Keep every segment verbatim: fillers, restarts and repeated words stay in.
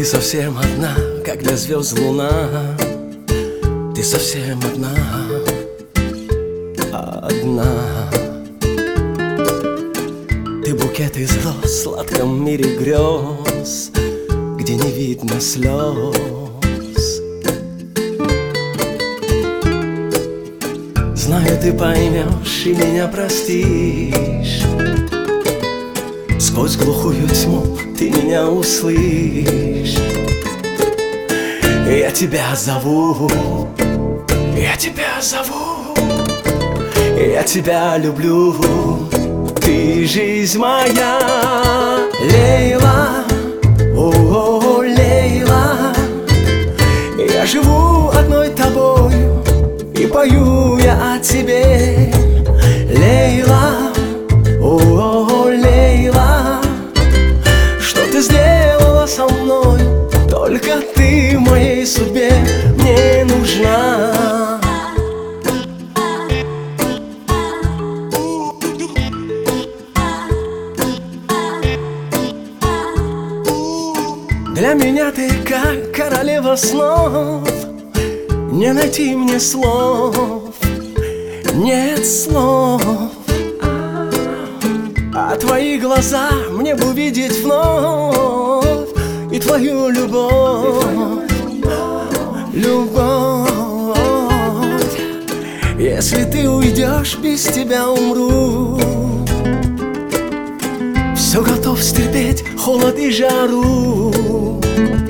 совсем одна, как для звезд луна. Ты совсем одна, одна. Ты букет из роз в сладком мире грез, где не видно слез. Знаю, ты поймешь и меня простишь. Сквозь глухую тьму ты меня услышишь. Я тебя зову, я тебя зову, я тебя люблю. Ты жизнь моя, Лейла, о, о, Лейла. Я живу одной тобою и пою я о тебе, Лейла, о, о, Лейла. Что ты сделала со мной? Только ты в моей судьбе мне нужна. Для меня ты как королева снов. Не найти мне слов, нет слов. А твои глаза мне бы увидеть вновь, и твою любовь, любовь. Если ты уйдешь, без тебя умру. Все готов стерпеть холод и жару.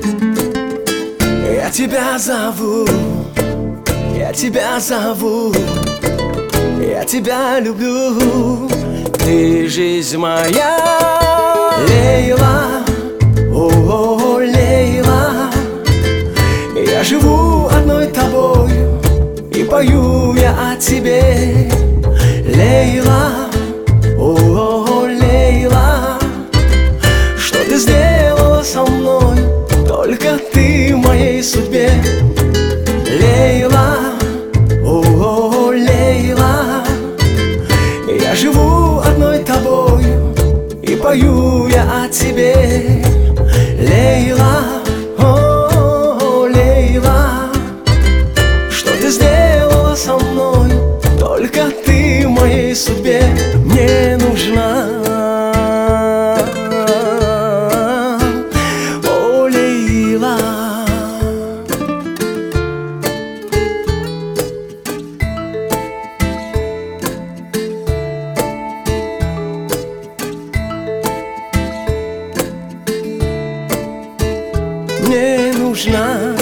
Я тебя зову, я тебя зову, я тебя люблю. Ты жизнь моя, Лейла, о, о, Лейла. Я живу одной тобою и пою я о тебе, Лейла, о, о, Лейла. Что ты сделала со мной? Только ты в моей судьбе, Лейла, о, о, Лейла. Я живу одной тобою и пою я о тебе, Лейла, о, о, Лейла. Что ты сделала со мной? Только ты в моей судьбе мне нужна. О, Лейла. Мне нужна.